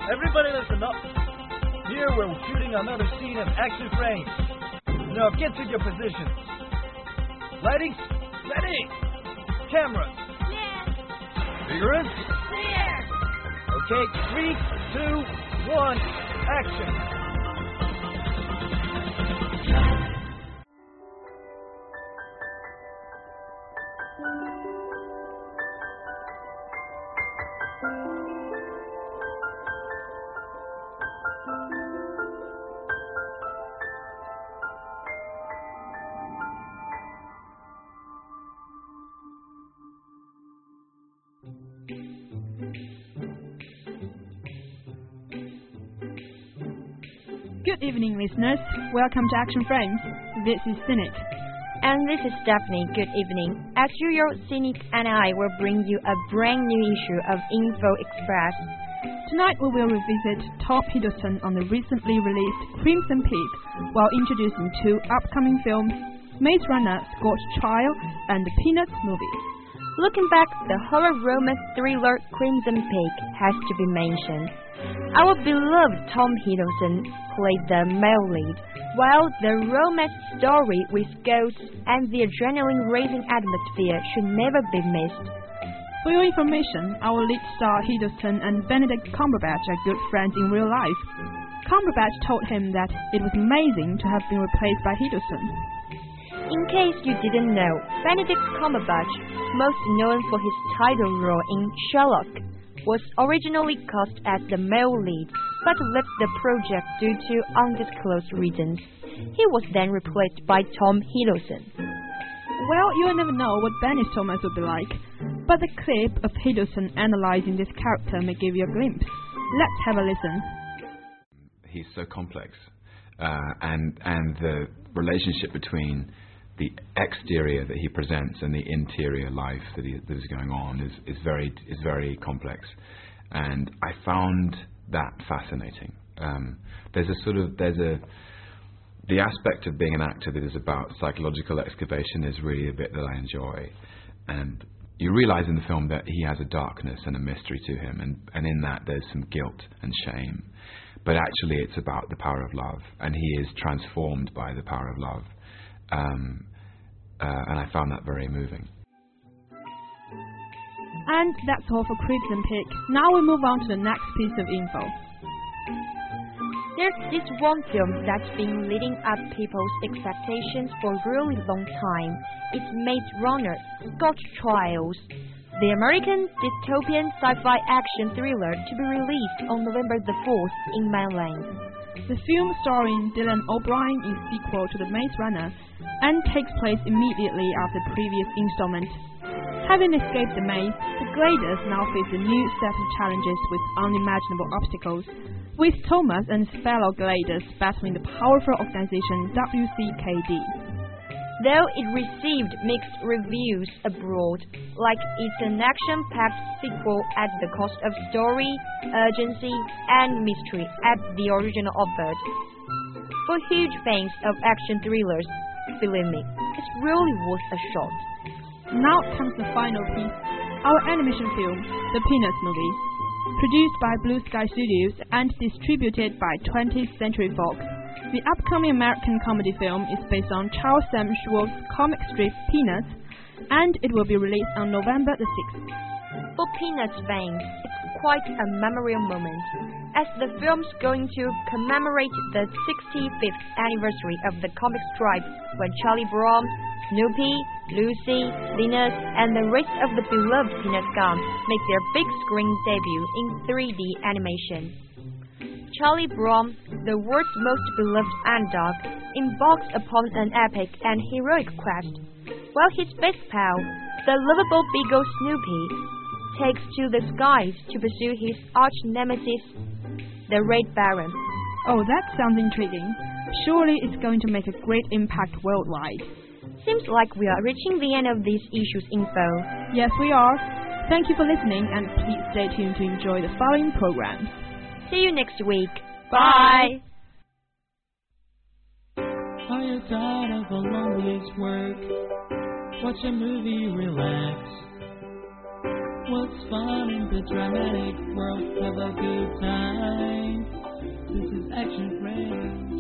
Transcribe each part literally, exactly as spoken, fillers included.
Everybody listen up. Here we're shooting another scene of action frames. Now get to your positions. Lighting, ready. Camera. Yeah. Figurines. Clear. Okay, three, two, one, action. Good evening, listeners. Welcome to Action Frames. This is Cynic. And this is Stephanie. Good evening. As usual, Cynic and I will bring you a brand new issue of Info Express. Tonight we will revisit Tom Hiddleston on the recently released Crimson Peak while introducing two upcoming films, Maze Runner, Scorched Child, and the Peanuts movie. Looking back, the horror romance thriller Crimson Peak has to be mentioned. Our beloved Tom Hiddleston played the male lead, while the romance story with ghosts and the adrenaline-raising atmosphere should never be missed. For your information, our lead star Hiddleston and Benedict Cumberbatch are good friends in real life. Cumberbatch told him that it was amazing to have been replaced by Hiddleston. In case you didn't know, Benedict Cumberbatch, most known for his title role in Sherlock, was originally cast as the male lead, but left the project due to undisclosed reasons. He was then replaced by Tom Hiddleston. Well, you'll never know what Benny Thomas would be like, but the clip of Hiddleston analyzing this character may give you a glimpse. Let's have a listen. He's so complex, uh, and and the relationship between the exterior that he presents and the interior life that, he, that is going on is, is very is very complex, and I found that fascinating. Um, there's a sort of there's a the aspect of being an actor that is about psychological excavation is really a bit that I enjoy, and you realise in the film that he has a darkness and a mystery to him, and, and in that there's some guilt and shame, but actually it's about the power of love, and he is transformed by the power of love. Um, Uh, and I found that very moving. And that's all for Crimson Peak. Now we move on to the next piece of info. There's this one film that's been leading up people's expectations for a really long time. It's Maze Runner, Scorched Child, the American dystopian sci-fi action thriller to be released on November the fourth in mainland. The film starring Dylan O'Brien is a sequel to The Maze Runner and takes place immediately after the previous installment. Having escaped the maze, the Gliders now face a new set of challenges with unimaginable obstacles, with Thomas and his fellow Gliders battling the powerful organization W C K D. Though it received mixed reviews abroad, like it's an action-packed sequel at the cost of story, urgency, and mystery at the original effort. For huge fans of action thrillers, believe me, it's really worth a shot. Now comes the final piece, our animation film, The Peanuts movie. Produced by Blue Sky Studios and distributed by twentieth Century Fox, the upcoming American comedy film is based on Charles Sam Schwartz's comic strip Peanuts, and it will be released on November the sixth. For Peanuts fans, it's quite a memorable moment, as the film's going to commemorate the sixty-fifth anniversary of the comic strip when Charlie Brown, Snoopy, Lucy, Linus, and the rest of the beloved Peanut Gum make their big screen debut in three D animation. Charlie Brown, the world's most beloved underdog, embarks upon an epic and heroic quest, while his best pal, the lovable beagle Snoopy, takes to the skies to pursue his arch-nemesis, the Red Baron. Oh, that sounds intriguing. Surely it's going to make a great impact worldwide. Seems like we are reaching the end of this issue's info. Yes, we are. Thank you for listening, and please stay tuned to enjoy the following programs. See you next week. Bye! Are you tired of a long day's work? Watch a movie, relax. What's fun in the dramatic world? Have a good time. This is Action Frames.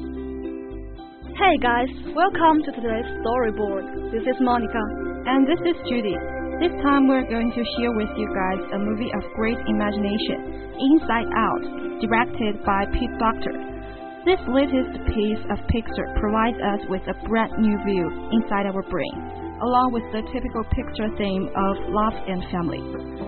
Hey guys, welcome to today's storyboard. This is Monica. And this is Judy. This time we're going to share with you guys a movie of great imagination, Inside Out, directed by Pete Docter. This latest piece of Pixar provides us with a brand new view inside our brain, along with the typical Pixar theme of love and family.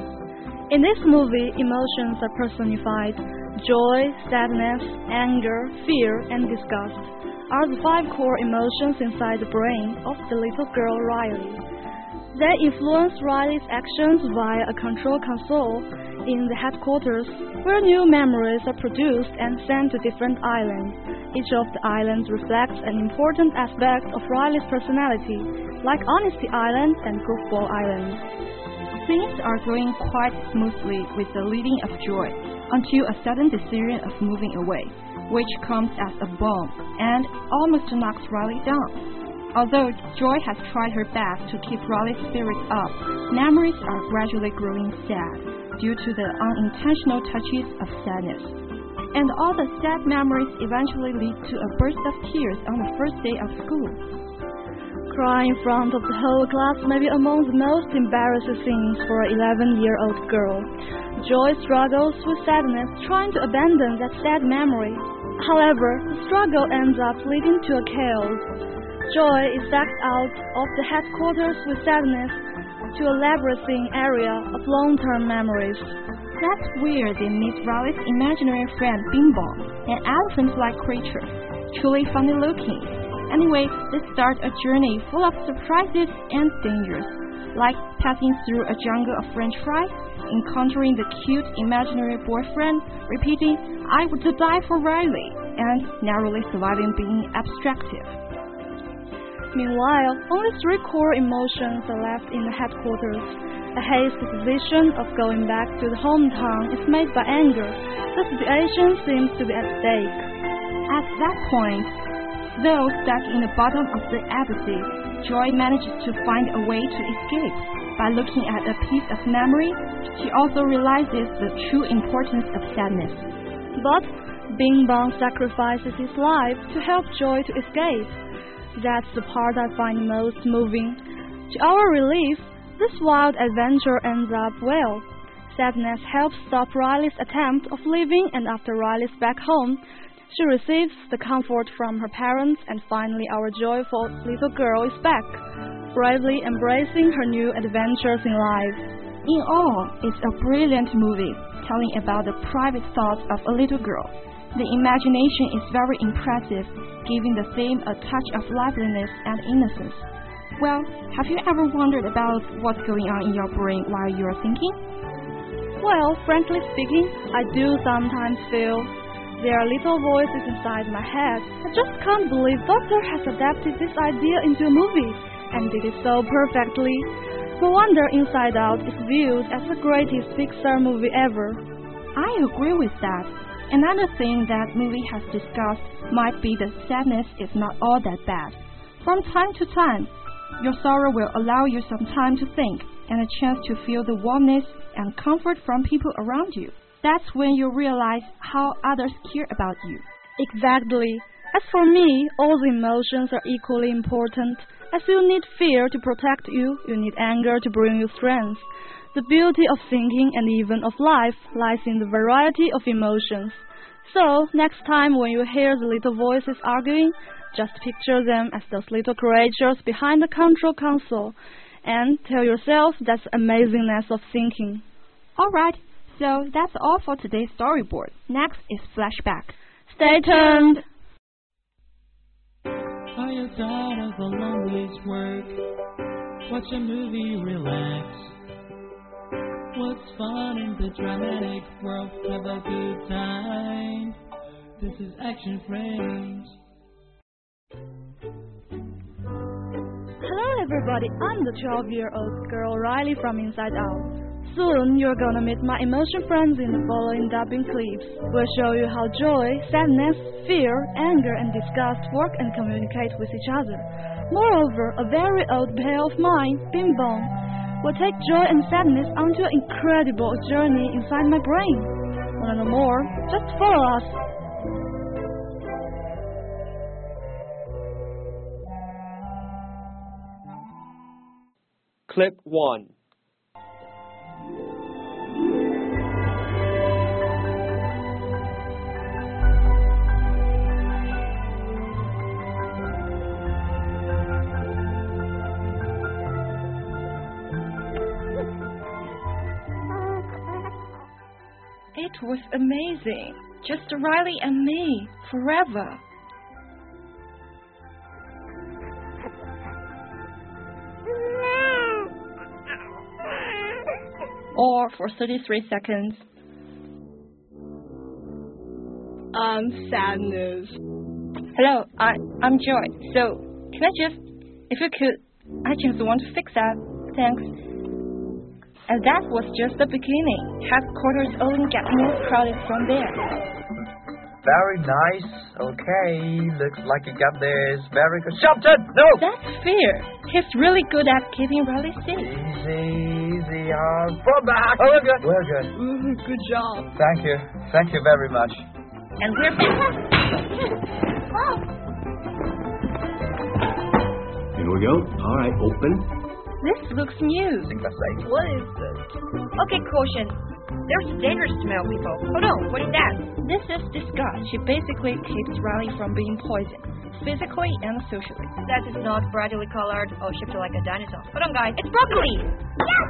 In this movie, emotions are personified. Joy, sadness, anger, fear, and disgust are the five core emotions inside the brain of the little girl Riley. They influence Riley's actions via a control console in the headquarters, where new memories are produced and sent to different islands. Each of the islands reflects an important aspect of Riley's personality, like Honesty Island and Goofball Island. Things are going quite smoothly with the leading of Joy, until a sudden decision of moving away, which comes as a bomb and almost knocks Riley down. Although Joy has tried her best to keep Riley's spirits up, memories are gradually growing sad due to the unintentional touches of sadness. And all the sad memories eventually lead to a burst of tears on the first day of school. Crying in front of the whole class may be among the most embarrassing things for an eleven-year-old girl. Joy struggles with sadness, trying to abandon that sad memory. However, the struggle ends up leading to a chaos. Joy is backed out of the headquarters with sadness to a labyrinthine area of long-term memories. That's where they meet Riley's imaginary friend Bing Bong, an elephant-like creature, truly funny-looking. Anyway, they start a journey full of surprises and dangers, like passing through a jungle of French fries, encountering the cute imaginary boyfriend, repeating, "I would die for Riley," and narrowly surviving being abstractive. Meanwhile, only three core emotions are left in the headquarters. A hasty decision of going back to the hometown is made by anger. The situation seems to be at stake. At that point, though stuck in the bottom of the abyss, Joy manages to find a way to escape. By looking at a piece of memory, she also realizes the true importance of sadness. But Bing Bong sacrifices his life to help Joy to escape. That's the part I find most moving. To our relief, this wild adventure ends up well. Sadness helps stop Riley's attempt of leaving, and after Riley's back home, she receives the comfort from her parents, and finally our joyful little girl is back, bravely embracing her new adventures in life. In all, it's a brilliant movie, telling about the private thoughts of a little girl. The imagination is very impressive, giving the theme a touch of liveliness and innocence. Well, have you ever wondered about what's going on in your brain while you're thinking? Well, frankly speaking, I do sometimes feel there are little voices inside my head. I just can't believe Doctor has adapted this idea into a movie and did it so perfectly. No wonder Inside Out is viewed as the greatest Pixar movie ever. I agree with that. Another thing that movie has discussed might be that sadness is not all that bad. From time to time, your sorrow will allow you some time to think and a chance to feel the warmness and comfort from people around you. That's when you realize how others care about you. Exactly. As for me, all the emotions are equally important. As you need fear to protect you, you need anger to bring you strength. The beauty of thinking and even of life lies in the variety of emotions. So, next time when you hear the little voices arguing, just picture them as those little creatures behind the control console and tell yourself that's the amazingness of thinking. Alright, so that's all for today's storyboard. Next is Flashback. Stay tuned! Are you tired of a long day's work? Watch a movie, relax. What's fun in the dramatic world? Have a good time. This is Action Frames. Hello everybody, I'm the twelve-year-old girl Riley from Inside Out. Soon you're gonna meet my emotion friends in the following dubbing clips. We'll show you how joy, sadness, fear, anger and disgust work and communicate with each other. Moreover, a very old pal of mine, Bing Bong, will take joy and sadness onto an incredible journey inside my brain. Want to know more? Just follow us. Clip one. It was amazing. Just Riley and me, forever. Or for thirty-three seconds. Um, sadness. Hello, I, I'm Joy. So, can I just, if you could, I just want to fix that. Thanks. And that was just the beginning. Headquarters only get more crowded from there. Very nice. Okay, looks like you got this very good. Shopton, no! That's fair. He's really good at keeping Riley safe. Easy, easy, hard. Fall back. Oh, we're good. We're good. Ooh, good job. Thank you. Thank you very much. And we're back. Here we go. All right, open. This looks new. I think that's safe. What is this? Okay, caution. There's a dangerous smell, people. Hold on, what is that? This is disgust. She basically keeps Riley from being poisoned, physically and socially. That is not brightly colored or shaped like a dinosaur. Hold on, guys. It's broccoli! Yes!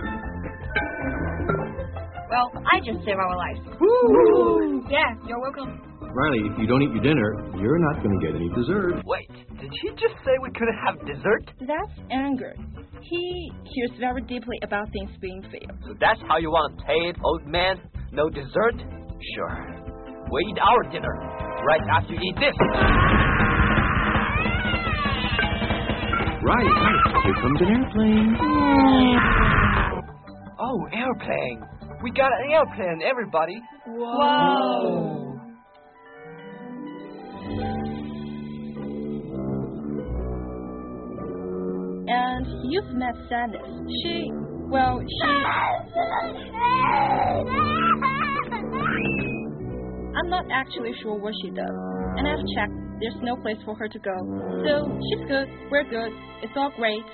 Well, I just saved our lives. Woo! Yeah, you're welcome. Riley, if you don't eat your dinner, you're not going to get any dessert. Wait, did he just say we couldn't have dessert? That's anger. He cares very deeply about things being fair. So that's how you want to pay it, old man? No dessert? Sure. We eat our dinner right after you eat this. Right. Here comes an airplane. Oh, airplane. We got an airplane, everybody. Whoa. And you've met Sadness. She, well, she... I'm not actually sure what she does. And I've checked, there's no place for her to go. So, she's good, we're good, it's all great.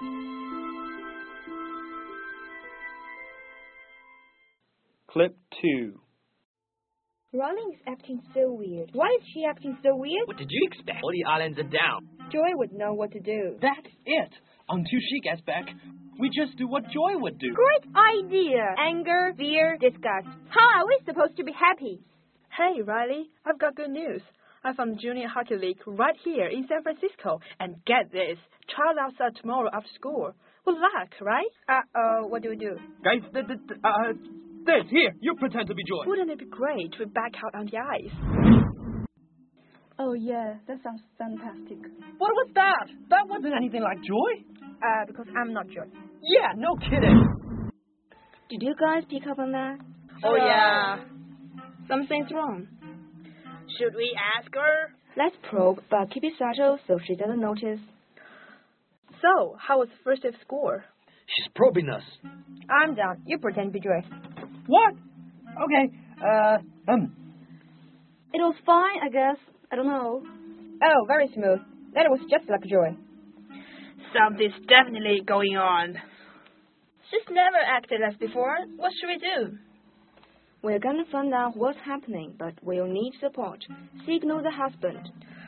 Clip two. Riley is acting so weird. Why is she acting so weird? What did you expect? All the islands are down. Joy would know what to do. That's it. Until she gets back, we just do what Joy would do. Great idea. Anger, fear, disgust. How are we supposed to be happy? Hey, Riley, I've got good news. I found Junior Hockey League right here in San Francisco. And get this, trial outside tomorrow after school. Good luck, right? Uh-oh, what do we do? Guys, th- th- th- uh, this, here, you pretend to be Joy. Wouldn't it be great to be back out on the ice? Oh, yeah, that sounds fantastic. What was that? That wasn't anything like Joy. Uh, because I'm not Joy. Yeah, no kidding. Did you guys pick up on that? Oh, yeah. Something's wrong. Should we ask her? Let's probe, but keep it subtle so she doesn't notice. So, how was the first day of school? She's probing us. I'm down. You pretend to be Joy. What? Okay, uh, um. It was fine, I guess. I don't know. Oh, very smooth. That was just like Joy. Something's definitely going on. She's never acted as before. What should we do? We're gonna find out what's happening, but we'll need support. Signal the husband.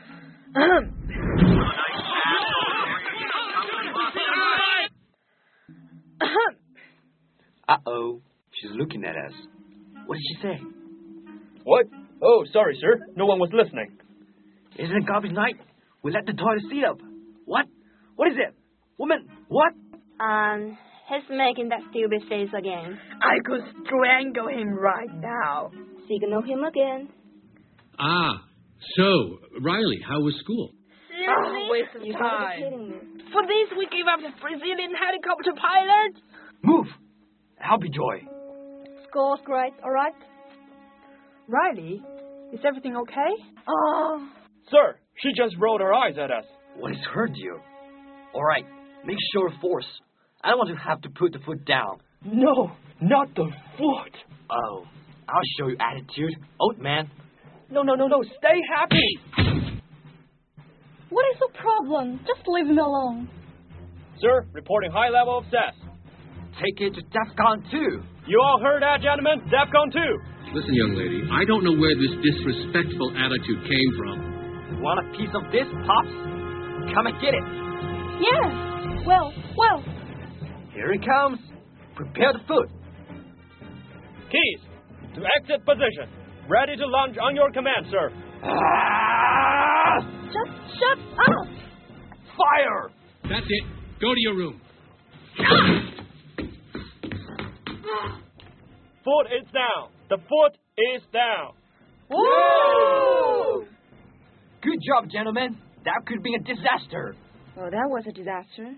Uh-oh. She's looking at us. What did she say? What? Oh, sorry, sir. No one was listening. Isn't it garbage night? We let the toilet seat up. What? What is it? Woman, what? Um, he's making that stupid face again. I could strangle him right now. Signal him again. Ah, so, Riley, how was school? Seriously? Oh, waste of You time. gotta be kidding me. For this, we gave up the Brazilian helicopter pilot? Move! I'll be Joy. School's great, alright? Riley, is everything okay? Oh. Sir, she just rolled her eyes at us. What has hurt you? All right, make sure force. I don't want to have to put the foot down. No, not the foot. Oh, I'll show you attitude, old man. No, no, no, no, stay happy. What is the problem? Just leave me alone. Sir, reporting high level of sass. Take it to DEFCON two. You all heard that, gentlemen? DEFCON two. Listen, young lady, I don't know where this disrespectful attitude came from. Want a piece of this, Pops? Come and get it. Yes. Well, well. Here he comes. Prepare the foot. Keys, to exit position. Ready to launch on your command, sir. Ah! Just shut up. Fire! That's it. Go to your room. Foot is down. The foot is down. Whoa! Good job, gentlemen. That could be a disaster. Oh, that was a disaster.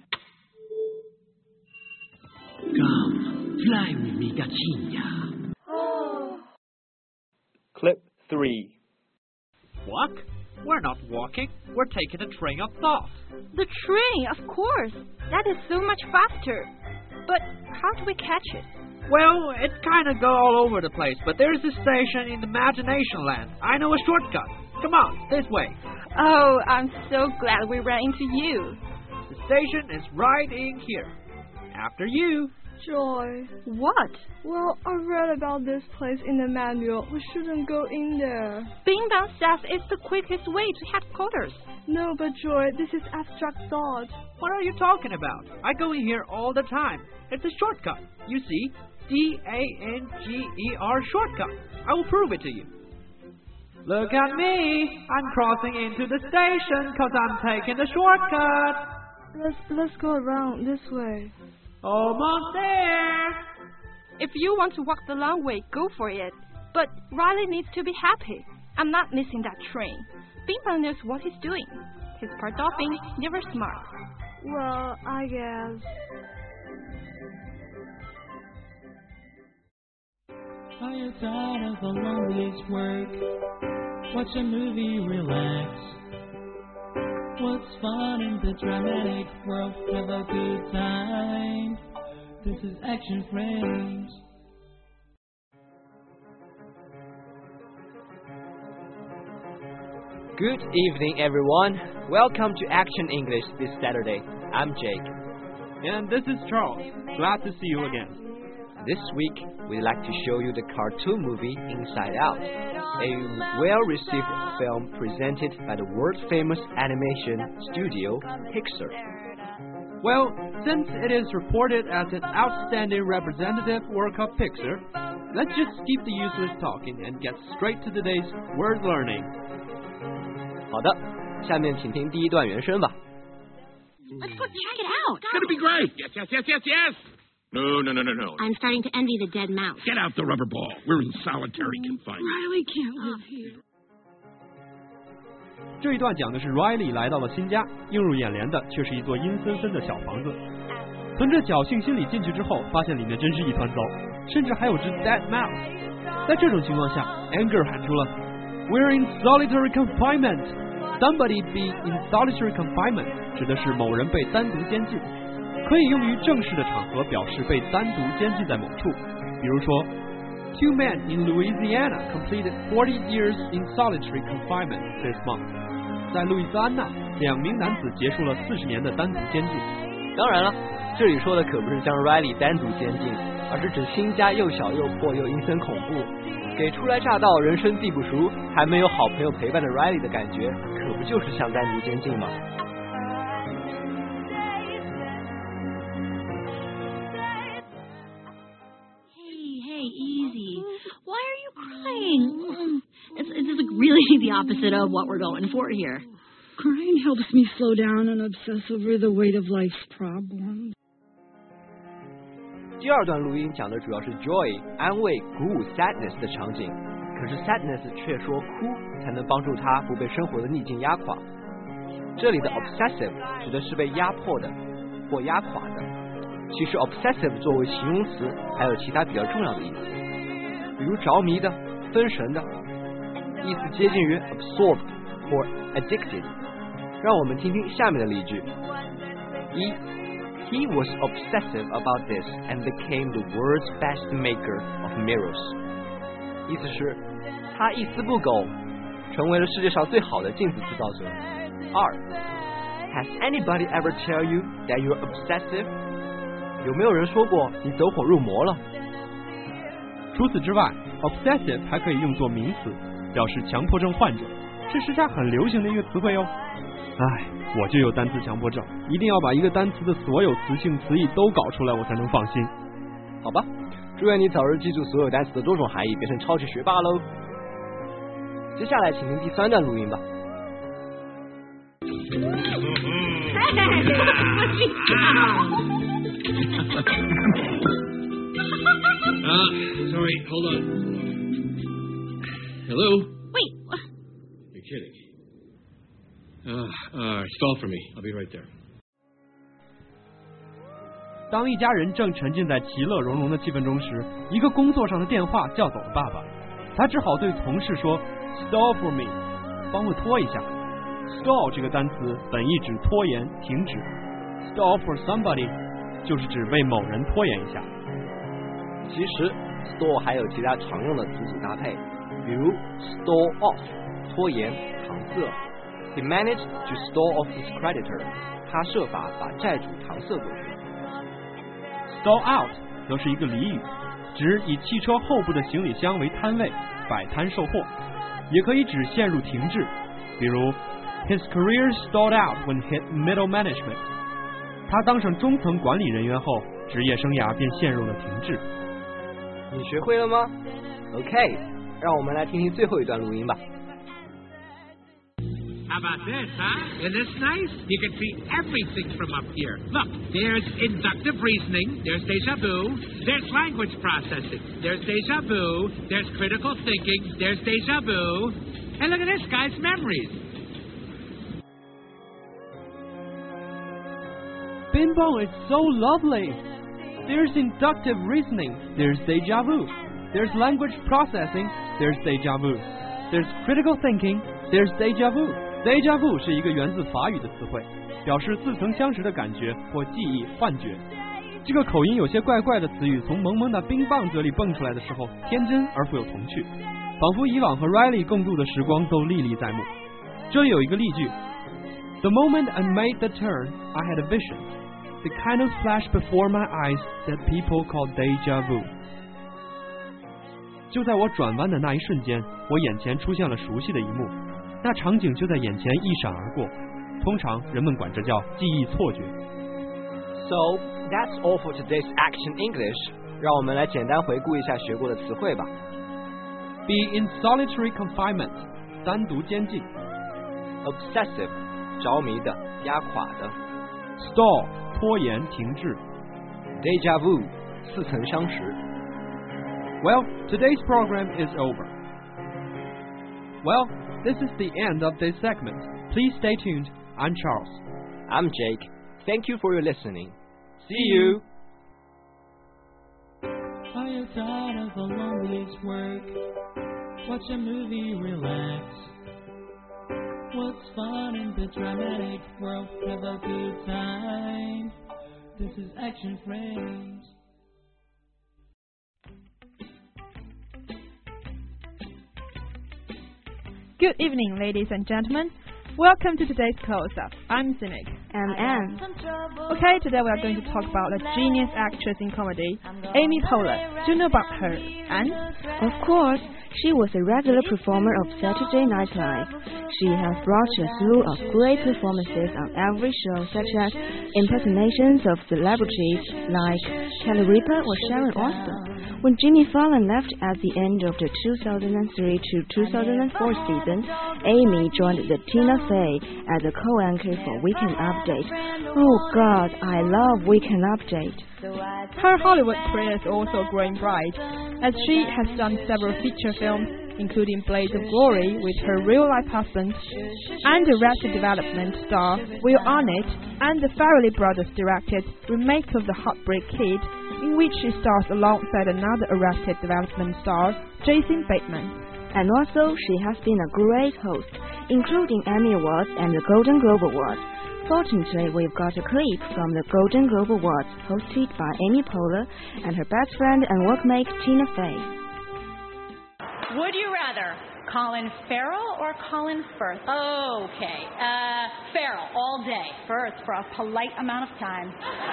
Come, fly with me, Gachinya. Oh. Clip three. Walk? We're not walking. We're taking a train of thought. The train, of course. That is so much faster. But how do we catch it? Well, it kind of go all over the place, but there's a station in the imagination land. I know a shortcut. Come on, this way. Oh, I'm so glad we ran into you. The station is right in here. After you. Joy. What? Well, I read about this place in the manual. We shouldn't go in there. Bing Bang says it's the quickest way to headquarters. No, but Joy, this is abstract thought. What are you talking about? I go in here all the time. It's a shortcut. You see, D A N G E R shortcut. I will prove it to you. Look at me. I'm crossing into the station because I'm taking the shortcut. Let's, let's go around this way. Almost there. If you want to walk the long way, go for it. But Riley needs to be happy. I'm not missing that train. Bing Bang knows what he's doing. He's part dolphin, never smart. Well, I guess. Are you tired of the loneliest work? Watch a movie, relax. What's fun in the dramatic world? Have a good time. This is Action Frames. Good evening, everyone. Welcome to Action English this Saturday. I'm Jake. And this is Charles. Glad to see you again. This week, we'd like to show you the cartoon movie Inside Out, a well-received film presented by the world-famous animation studio Pixar. Well, since it is reported as an outstanding representative work of Pixar, let's just skip the useless talking and get straight to today's word learning. 好的，下面请听第一段原声吧。 Let's go check it out. It's gonna be great. Yes, yes, yes, yes, yes. No, no, no, no, no. I'm starting to envy the dead mouse. Get out the rubber ball. We're in solitary confinement. Riley can't live here. 这一段讲的是 Riley 来到了新家，映入眼帘的却是一座阴森森的小房子。存着侥幸心理进去之后，发现里面真是一团糟，甚至还有只 dead mouse。在这种情况下 ，Anger 喊出了 "We're in solitary confinement." Somebody be in solitary confinement 指的是某人被单独监禁，可以用于正式的场合表示被单独监禁在某处。比如说 ，Two men in Louisiana completed forty years in solitary confinement this month. 在路易斯安那，两名男子结束了四十年的单独监禁。 当然了，这里说的可不是将 Riley 单独监禁，而是指新家又小又破又阴森恐怖，给初来乍到、人生地不熟、还没有好朋友陪伴的 Riley 的感觉，可不就是像单独监禁吗？ Easy. Why are you crying? It's, it's like really the opposite of what we're going for here. Crying helps me slow down and obsess over the weight of life's problems. 第二段录音讲的主要是 joy 安慰、鼓舞 sadness 的场景，可是 sadness 却说哭才能帮助他不被生活的逆境压垮。这里的 obsessive 指的是被压迫的或压垮的。 其实 obsessive 作为形容词还有其他比较重要的意思，比如着迷的、分神的，意思接近于 absorbed 或 addicted。让我们听听下面的例句：一 He was obsessive about this and became the world's best maker of mirrors. 意思是，他一丝不苟，成为了世界上最好的镜子制造者。二 Has anybody ever tell you that you're obsessive? 有没有人说过你走火入魔了？ 除此之外 ，obsessive 还可以用作名词，表示强迫症患者，是时下很流行的一个词汇哦。唉，我就有单词强迫症，一定要把一个单词的所有词性词义都搞出来，我才能放心。 好吧，祝愿你早日记住所有单词的多种含义，变成超级学霸喽。接下来请听第三段录音吧。 Uh, sorry, hold on. Hello? Wait. You're kidding. Uh, uh, stall for me. I'll be right there. 当一家人正沉浸在其乐融融的气氛中时，一个工作上的电话叫走了爸爸，他只好对同事说 stall for me， 帮我拖一下。stall 这个单词本意指拖延、停止 ，stall for somebody 就是指为某人拖延一下。 其实 stall 还有其他常用的词组搭配，比如 stall off 拖延、搪塞。He managed to stall off his creditor， 他设法把债主搪塞过去。stall out 则是一个俚语，指以汽车后部的行李箱为摊位，摆摊售货，也可以指陷入停滞，比如 His career stalled out when hit middle management。他当上中层管理人员后，职业生涯便陷入了停滞。你学会了吗 ？OK， 让我们来听听最后一段录音吧。 How about this, huh? Isn't this nice? You can see everything from up here. Look, there's inductive reasoning, there's deja vu, there's language processing, there's deja vu, there's critical thinking, there's deja vu, and look at this guy's memories. Bing Bong is so lovely. There's inductive reasoning, there's deja vu. There's language processing, there's deja vu. There's critical thinking, there's deja vu.Deja vu 是一个源自法语的词汇，表示似曾相识的感觉或记忆幻觉。这个口音有些怪怪的词语从萌萌的冰棒嘴里蹦出来的时候，天真而富有童趣，仿佛以往和 Riley 共度的时光都历历在目。这里有一个例句 ：The moment I made the turn, I had a vision. The kind of flash before my eyes that people call deja vu. 就在我转弯的那一瞬间，我眼前出现了熟悉的一幕。那场景就在眼前一闪而过，通常人们管这叫记忆错觉。 So that's all for today's Action English。让我们来简单回顾一下学过的词汇吧。 Be in solitary confinement， 单独监禁。 Obsessive， 着迷的、压垮的。 Stall， 拖延、停滞。 Deja vu， 似曾相识。 Well, today's program is over.Well.This is the end of this segment. Please stay tuned. I'm Charles. I'm Jake. Thank you for your listening. See you. Are you tired of a long day's work? Watch a movie, relax. What's fun in the dramatic world? Have a good time. This is Action Frames. Good evening, ladies and gentlemen. Welcome to today's close-up. I'm Cynic. And Anne. Okay, today we are going to talk about a genius actress in comedy, Amy Poehler. Do you know about her, Anne? Of course. She was a regular performer of Saturday Night Live. She has brought a slew of great performances on every show, such as impersonations of celebrities like Kelly Ripa or Sharon Osbourne. When Jimmy Fallon left at the end of the two thousand three to two thousand four season, Amy joined the Tina Fey as a co-anchor for Weekend Update. Oh God, I love Weekend Update. Her Hollywood career is also growing bright, as she has done several feature films, including Blades of Glory with her real-life husband, and Arrested Development star Will Arnett, and the Farrelly Brothers directed remake of The Heartbreak Kid, in which she stars alongside another Arrested Development star, Jason Bateman. And also, she has been a great host, including Emmy Awards and the Golden Globe Awards. Fortunately, we've got a clip from the Golden Globe Awards hosted by Amy Poehler and her best friend and workmate Tina Fey. Would you rather Colin Farrell or Colin Firth? Okay, uh, Farrell all day. Firth for a polite amount of time.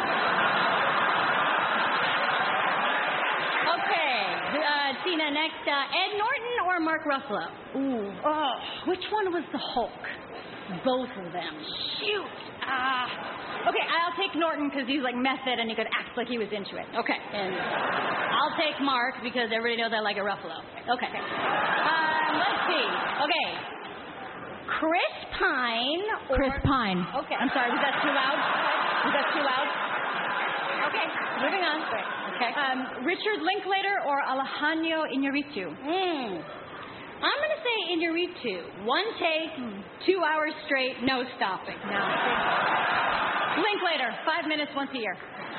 Okay, uh, Tina, next, uh, Ed Norton or Mark Ruffalo? Ooh, oh, which one was the Hulk? Both of them. Shoot. Ah. Uh, okay, I'll take Norton because he's like method and he could act like he was into it. Okay. And I'll take Mark because everybody knows I like a Ruffalo. Okay. Um, let's see. Okay. Chris Pine. Or... Chris Pine. Okay. I'm sorry. Was that too loud? Was that too loud? Okay. Moving on. Great. Okay. Um, Richard Linklater or Alejandro Iñárritu? Hmm. I'm going to say Iñárritu. One take, two hours straight, no stopping. No. Linklater, five minutes once a year.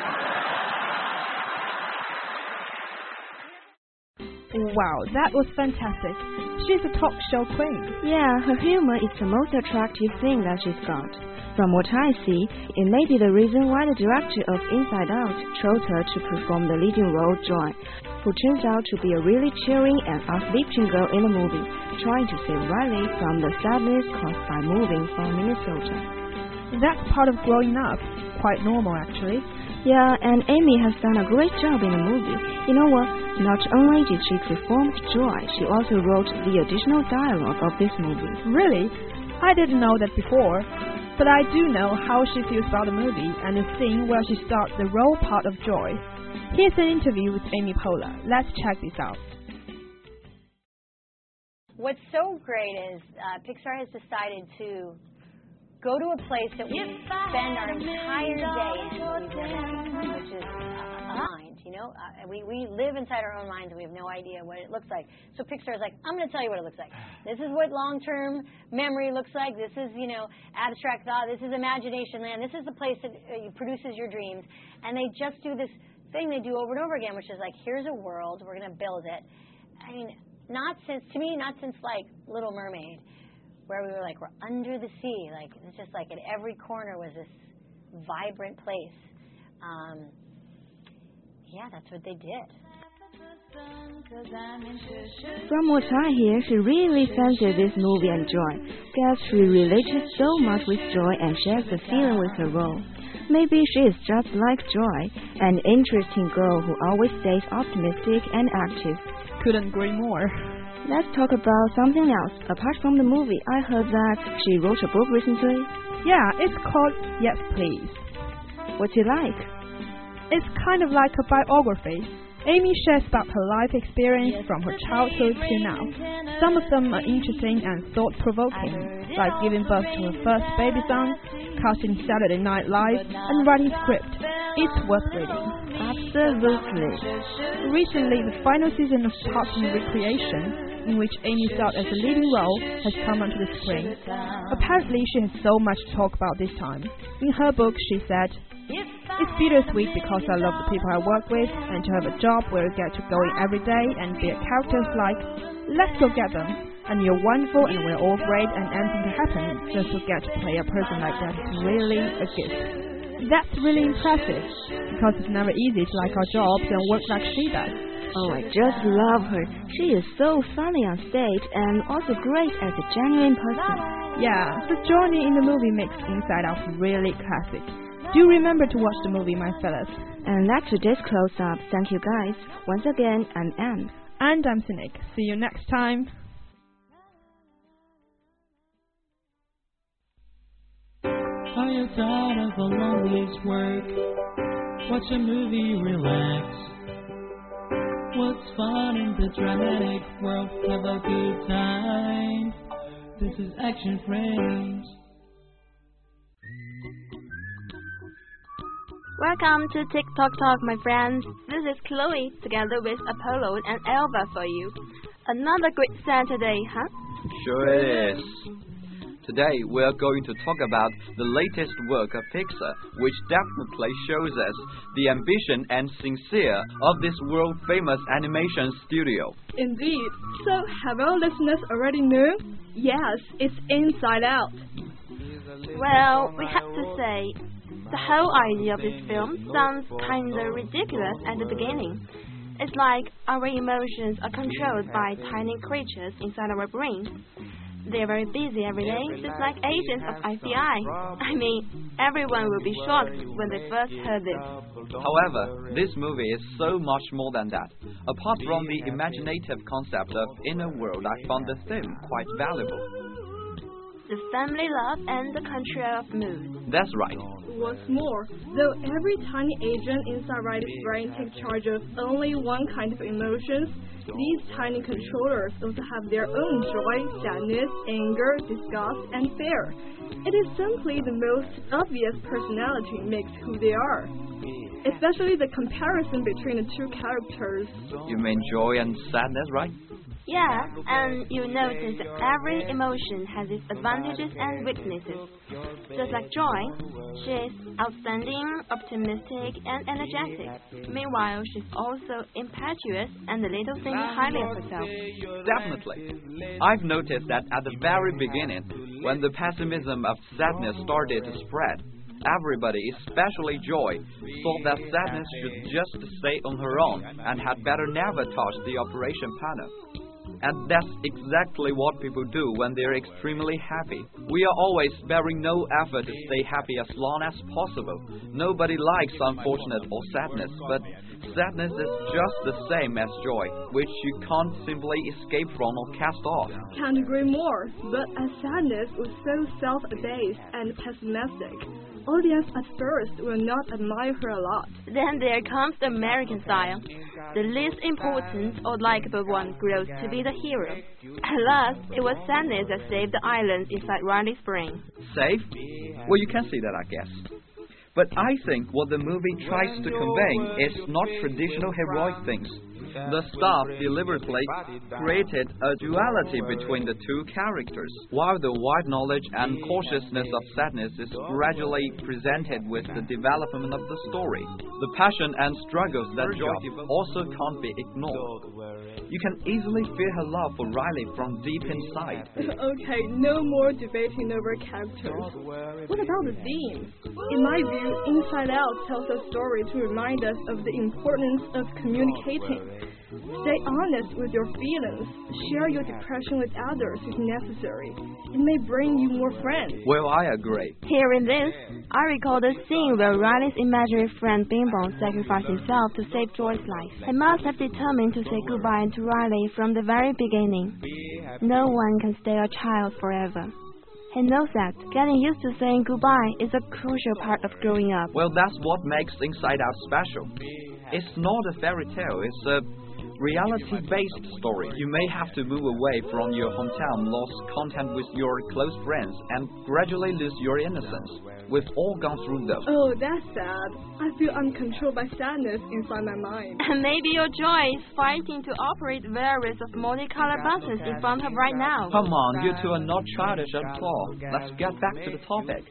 Wow, that was fantastic. She's a talk show queen. Yeah, her humor is the most attractive thing that she's got. From what I see, it may be the reason why the director of Inside Out chose her to perform the leading role, Joy, who turns out to be a really cheering and uplifting girl in the movie, trying to save Riley from the sadness caused by moving from Minnesota. That's part of growing up. Quite normal, actually. Yeah, and Amy has done a great job in the movie. You know what? Not only did she perform Joy, she also wrote the additional dialogue of this movie. Really? I didn't know that before. But I do know how she feels about the movie and the scene where she starts the role part of Joy. Here's an interview with Amy Poehler. Let's check this out. What's so great is uh, Pixar has decided to go to a place that we spend our entire day in, which is a mind. You know, uh, we we live inside our own minds and we have no idea what it looks like. So Pixar is like, I'm going to tell you what it looks like. This is what long-term memory looks like. This is, you know, abstract thought. This is imagination land. This is the place that uh, produces your dreams. And they just do this thing they do over and over again, which is like, here's a world. We're going to build it. I mean, not since, to me, not since like Little Mermaid, where we were like, we're under the sea. Like, it's just like at every corner was this vibrant place. Um, yeah, that's what they did. From what I hear, she really fancied this movie and Joy. Guess she related so much with Joy and shares the feeling with her role. Maybe she is just like Joy, an interesting girl who always stays optimistic and active. Couldn't agree more. Let's talk about something else. Apart from the movie, I heard that she wrote a book recently. Yeah, it's called Yes Please. What's it like? It's kind of like a biography. Amy shares about her life experience from her childhood to now. Some of them are interesting and thought-provoking, like giving birth to her first baby son, casting Saturday Night Live, and writing script. It's worth reading. Absolutely. Recently, the final season of Parks and Recreation, in which Amy starred as a leading role, has come onto the screen. Apparently, she has so much to talk about this time. In her book, she said, "It's bittersweet because I love the people I work with, and to have a job where I get to go in every day and be a characters like, let's go get them, and you're wonderful and we're all great and anything can happen, just to get to play a person like that is really a gift." That's really impressive, because it's never easy to like our jobs and work like she does. Oh, I just love her. She is so funny on stage and also great as a genuine person. Yeah, the journey in the movie makes Inside Out really classic. Do remember to watch the movie, my fellas. And that's today's close-up. Thank you, guys. Once again, I'm Anne. And I'm Cynic. See you next time. Are you tired of a long day's work? Watch a movie, relax. What's fun in the dramatic world? Have a good time. This is Action Frames. Welcome to TikTok Talk, my friends. This is Chloe, together with Apollo and Elva for you. Another great Saturday, huh? Sure it is. Today we are going to talk about the latest work of Pixar, which definitely shows us the ambition and sincere of this world-famous animation studio. Indeed. So, have our listeners already know? Yes, it's Inside Out. Well, we have to say, the whole idea of this film sounds kinda ridiculous at the beginning. It's like our emotions are controlled by tiny creatures inside our brains. They're very busy every day, just like agents of F B I. I mean, everyone will be shocked when they first heard this. However, this movie is so much more than that. Apart from the imaginative concept of inner world, I found the theme quite valuable. The family love and the control of mood. That's right. What's more, though every tiny agent inside Riley's brain takes charge of only one kind of emotions, these tiny controllers also have their own joy, sadness, anger, disgust, and fear. It is simply the most obvious personality mix who they are. Especially the comparison between the two characters. You mean joy and sadness, right? Yeah, and you notice that every emotion has its advantages and weaknesses. Just like joy, she is outstanding, optimistic, and energetic. Meanwhile, she's also impetuous and a little thing highly of herself. Definitely. I've noticed that at the very beginning, when the pessimism of sadness started to spread, everybody, especially Joy, thought that sadness should just stay on her own and had better never touch the operation panel. And that's exactly what people do when they're extremely happy. We are always sparing no effort to stay happy as long as possible. Nobody likes unfortunate or sadness, but sadness is just the same as joy, which you can't simply escape from or cast off. Can't agree more, but as sadness was so self-abased and pessimistic, audience at first will not admire her a lot. Then there comes the American style. The least important or likable one grows to be the hero. At last, it was sadness that saved the island inside Riley's brain. Save? Well, you can see that, I guess. But I think what the movie tries to convey is not traditional heroic things. The staff deliberately created a duality between the two characters, while the wide knowledge and cautiousness of sadness is gradually presented with the development of the story. The passion and struggles that Joy also can't be ignored. You can easily feel her love for Riley from deep inside. Okay, no more debating over characters. What about the theme? In my view, Inside Out tells a story to remind us of the importance of communicating. Stay honest with your feelings. Share your depression with others if necessary. It may bring you more friends. Well, I agree. Hearing this, I recall the scene where Riley's imaginary friend Bing Bong sacrificed himself to save Joy's life. He must have determined to say goodbye to Riley from the very beginning. No one can stay a child forever. He knows that getting used to saying goodbye is a crucial part of growing up. Well, that's what makes Inside Out special. It's not a fairy tale, it's a reality-based story. You may have to move away from your hometown, lose contact with your close friends, and gradually lose your innocence. We've all gone through those. Oh, that's sad. I feel uncontrolled by sadness inside my mind. And maybe your joy is fighting to operate various of multicolored buttons in front of right now. Come on, you two are not childish at all. Let's get back to the topic.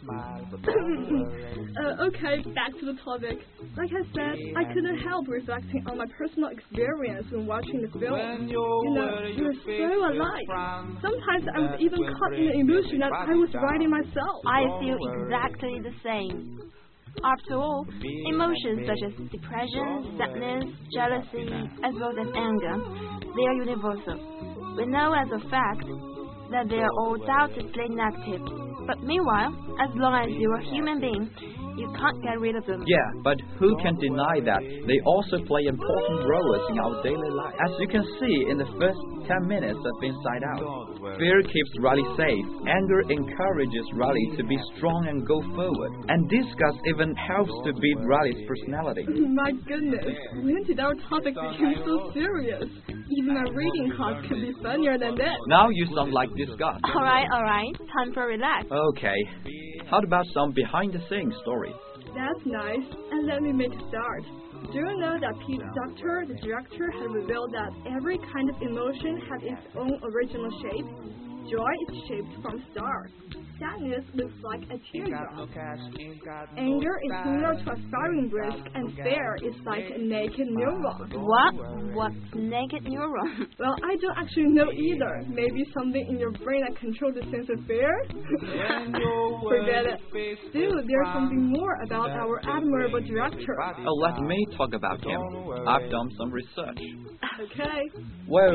uh, okay, back to the topic. Like I said, I couldn't help reflecting on my personal experience when watching the film. You know, you were so alive. Sometimes I was even caught in the illusion that I was writing myself. I feel exactly the same. After all, emotions such as depression, sadness, jealousy, as well as anger, they are universal. We know as a fact that they are all doubtedly negative. But meanwhile, as long as you're a human being, you can't get rid of them. Yeah, but who can deny that they also play important roles in our daily life? As you can see in the first ten minutes of Inside Out, fear keeps Riley safe, anger encourages Riley to be strong and go forward, and disgust even helps to beat Riley's personality. My goodness, when did our topic become so serious? Even my reading class could be funnier than this. Now you sound like disgust. Alright, alright, time for relax. Okay, how about some behind-the-scenes story? That's nice, and let me make a start. Do you know that Pete Docter, the director, had revealed that every kind of emotion had its own original shape? Joy is shaped from stars. sadness looks like a teardrop. Anger is similar to a firing brisk, and fear is like a naked neuron. What? What's naked neuron? Well, I don't actually know either. Maybe something in your brain that controls the sense of fear? Forget it. Still, there's something more about our admirable director. Oh, let me talk about him. I've done some research. Okay. Well,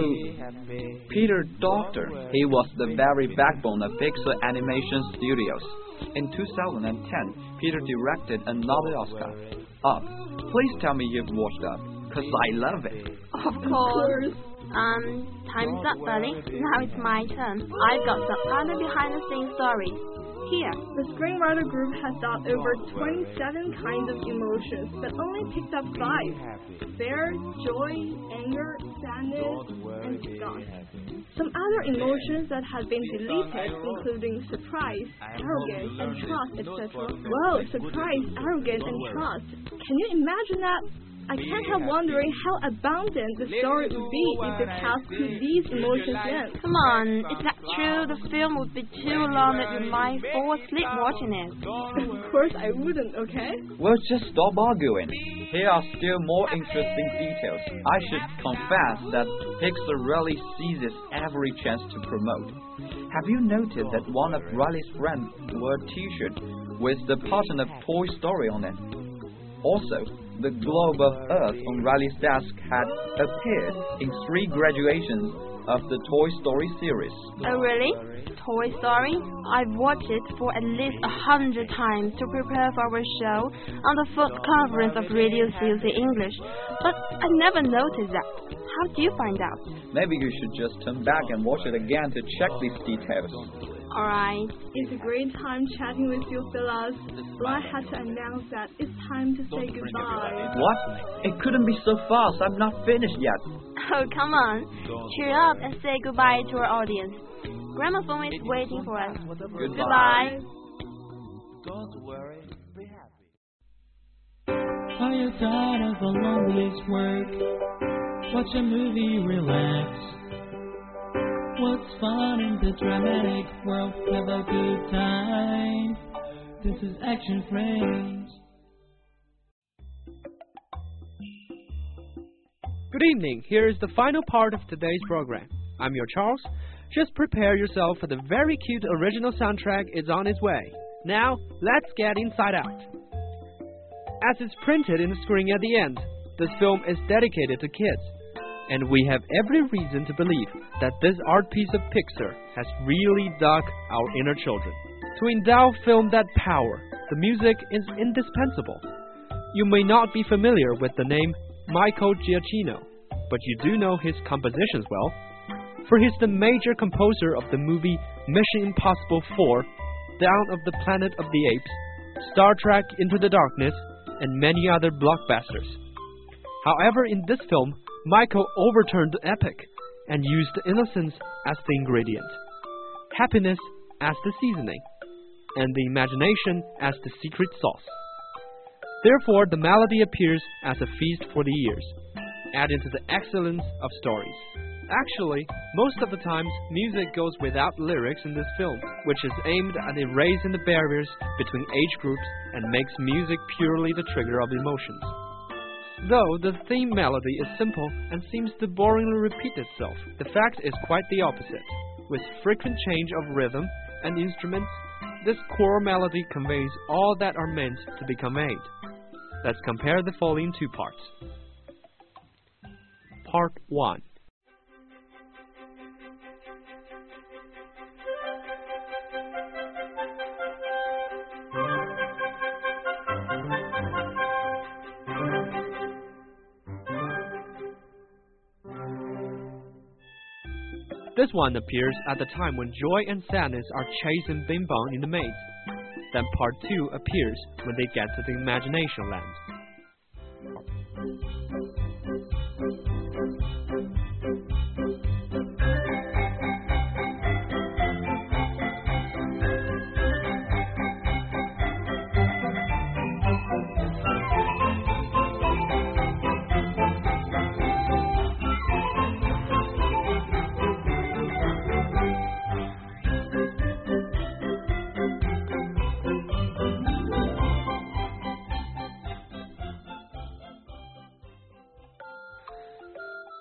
Peter Docter, he was the very backbone of Pixar Animation Studios. In two thousand ten, Peter directed another Oscar, Up. Please tell me you've watched Up, because I love it. Of course. Um, time's up, buddy. Now it's my turn. I've got some other behind-the-scenes stories. Here. The screenwriter group has thought over twenty-seven kinds of emotions, but only picked up five. Fear, joy, anger, sadness, and disgust. Some other emotions that have been deleted, including surprise, arrogance, and trust, et cetera. Whoa, surprise, arrogance, and trust. Can you imagine that? I can't help wondering how abundant the story would be if the cast put these emotions in. Come on, is that true? The film would be too long that you might fall asleep watching it. Of course I wouldn't, okay? Well, just stop arguing. Here are still more interesting details. I should confess that Pixar really seizes every chance to promote. Have you noted that one of Riley's friends wore a t-shirt with the pattern of Toy Story on it? Also, the globe of Earth on Riley's desk had appeared in three graduations of the Toy Story series. Oh, really? Toy Story? I've watched it for at least a hundred times to prepare for our show on the fourth conference of Radio C U C English, but I never noticed that. How do you find out? Maybe you should just turn back and watch it again to check these details. Alright. It's a great time chatting with you, fellas. But I had to announce that it's time to say goodbye. What? It couldn't be so fast. I'm not finished yet. Oh, come on. Cheer up and say goodbye to our audience. Gramophone is waiting for us. Goodbye. Goodbye. Don't worry, be happy. Are you tired of a long day's work? Watch a movie, relax. What's fun in the dramatic world? Have a good time. This is Action Frames. Good evening. Here is the final part of today's program. I'm your Charles. Just prepare yourself for the very cute original soundtrack. It's on its way. Now, let's get inside out. As it's printed in the screen at the end, this film is dedicated to kids. And we have every reason to believe that this art piece of Pixar has really dug our inner children. To endow film that power, the music is indispensable. You may not be familiar with the name Michael Giacchino, but you do know his compositions well, for he's the major composer of the movie Mission Impossible four, Dawn of the Planet of the Apes, Star Trek Into the Darkness, and many other blockbusters. However, in this film, Michael overturned the epic and used innocence as the ingredient, happiness as the seasoning, and the imagination as the secret sauce. Therefore, the melody appears as a feast for the ears, adding to the excellence of stories. Actually, most of the times, music goes without lyrics in this film, which is aimed at erasing the barriers between age groups and makes music purely the trigger of emotions. Though the theme melody is simple and seems to boringly repeat itself, the fact is quite the opposite. With frequent change of rhythm and instruments, this core melody conveys all that are meant to be conveyed. Let's compare the following two parts. Part one. This one appears at the time when joy and sadness are chasing Bing Bong in the maze. Then part two appears when they get to the imagination land.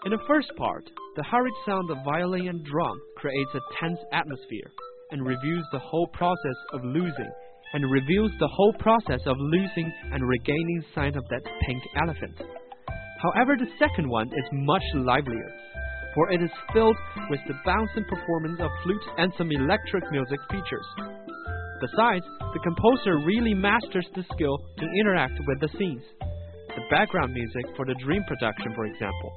In the first part, the hurried sound of violin and drum creates a tense atmosphere and reveals the whole process of losing and reveals the whole process of losing and regaining sight of that pink elephant. However, the second one is much livelier, for it is filled with the bouncing performance of flute and some electric music features. Besides, the composer really masters the skill to interact with the scenes. The background music for the dream production, for example.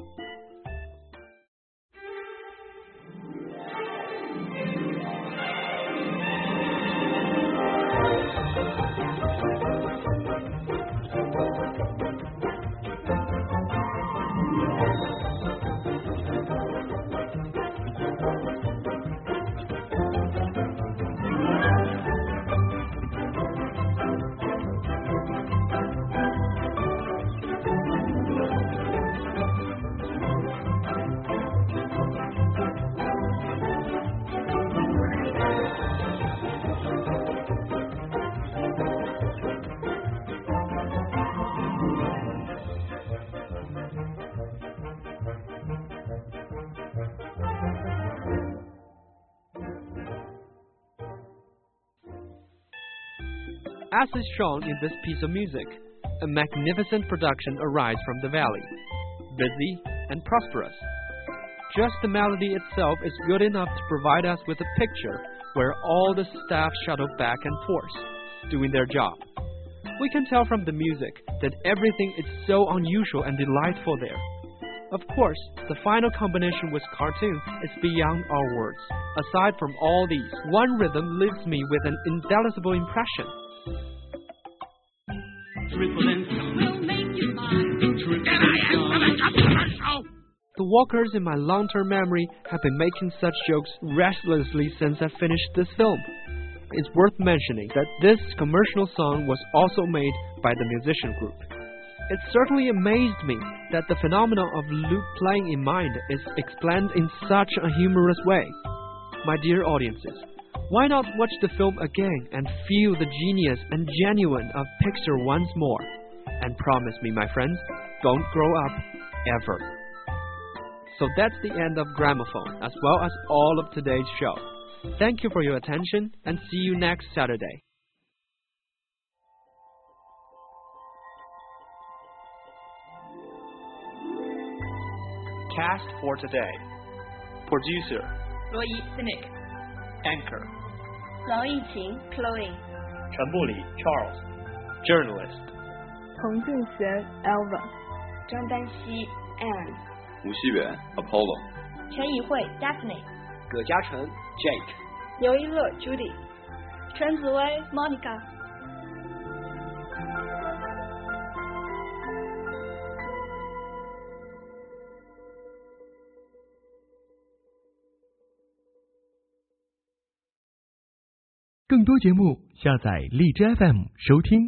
As is shown in this piece of music, a magnificent production arises from the valley, busy and prosperous. Just the melody itself is good enough to provide us with a picture where all the staff shuttle back and forth, doing their job. We can tell from the music that everything is so unusual and delightful there. Of course, the final combination with cartoon is beyond our words. Aside from all these, one rhythm leaves me with an indelible impression. The walkers in my long-term memory have been making such jokes restlessly since I finished this film. It's worth mentioning that this commercial song was also made by the musician group. It certainly amazed me that the phenomenon of loop playing in mind is explained in such a humorous way. My dear audiences, why not watch the film again and feel the genius and genuine of Pixar once more? And promise me, my friends, don't grow up ever. So that's the end of Gramophone, as well as all of today's show. Thank you for your attention, and see you next Saturday. Cast for today. Producer. Roy Cynic. Anchor. 劳逸晴 Chloe. 陈布里 Charles. Journalist. 彭俊贤 Alva. 张丹熙 Anne. 吴希远 Apollo. 陈怡慧 Daphne. 葛嘉诚 Jake. 刘一乐 Judy. 陈紫薇 Monica. 更多节目，下载荔枝 F M 收听。